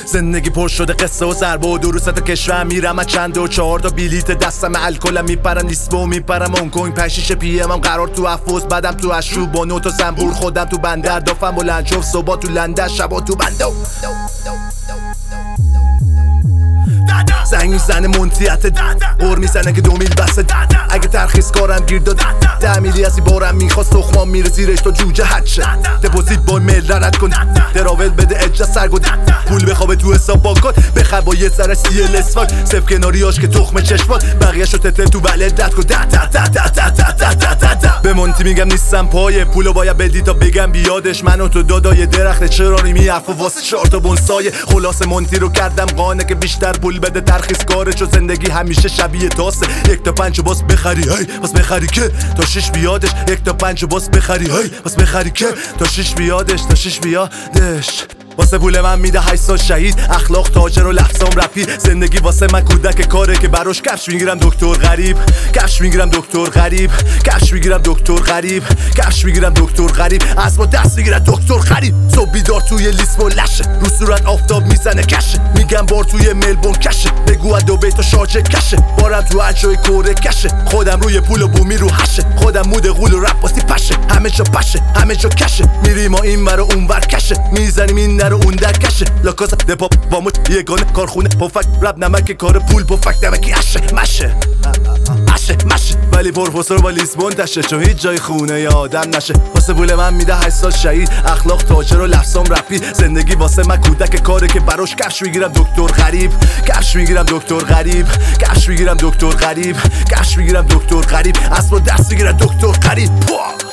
زندگی پر شده قصه و ضربه و دروست کشور میرم من چند و 4 تا بلیت دستم الکلم میپرم لیسبو میپرم هنگ کنگ 5 6 پی ام قرار تو افوز بعدم تو اشروب با نوت و زنبور خودم تو بندر دافم بلند جفت صبح تو لندن شبا تو بندو زنگ میزنه منطیت قر میزنه که 2 میل بسه اگه ترخیص کارم گیر داد 10 میلی از این بارم میخواست تخمام میره زیرش تا جوجه حد شه دپوزیت با میل رد کن تراول بده اجرا سرگود پول بخوابه تو حساب بانکات بخواب با یه سر سیل اسفاک صف کناریاش که تخم چشمات بقیه‌شو تته تو بلد رد کن به مونتی میگم نیستم پای پولو باید بدی تا بگم بیادش منو تو دادای درخت چرا میرفت و واسه 4 تا بونسای خلاص مونتی رو کردم قانه که بیشتر پول بده ترخیص کارش و زندگی همیشه شبیه تاسه 1 تا 5 باز بخری هی باز بخری که تا 6 بیادش 1 تا 5 باز بخری هی باز بخری که تا 6 بیادش تا 6 بیادش واسه پول من میده 8 سال شهید اخلاق تاجر و لفظام رپی زندگی واسه من کودک کاره که براش کفش میگیرم دکتر غریب کفش میگیرم دکتر غریب کفش میگیرم دکتر غریب کفش میگیرم دکتر غریب از ما دست میگیرم دکتر غریب صبح بیدار توی لیسبو لشه رو صورت آفتاب میزنه کشه میگم بار توی ملبورن کشه بگو دبی تا شارجه کشه بارم تو اجای کوره کشه خودم روی پول و بومی رو هشه خودم مود غول و رپ واسه پشه همه جا پشه همه جا کشه میریم ما این ور و اون ور کشه میزنیم این در اون در کشه لاکاسا دپاپ باموت یگانه کارخونه پفک رب نمک کار پول پفک نمکی اشه مشه ولی پروفسور با لیسبون تشه چون هیچ جای خونه یا آدم نشه واسه پول من میده 8 سال شهید اخلاق تاجر و لفظام رپی زندگی واسه من کودک کاره که براش کفش میگیرم دکتر غریب کفش میگیرم دکتر غریب کفش میگیرم دکتر غریب کفش میگیرم دکتر غریب از با دست میگیرم دکتر غریب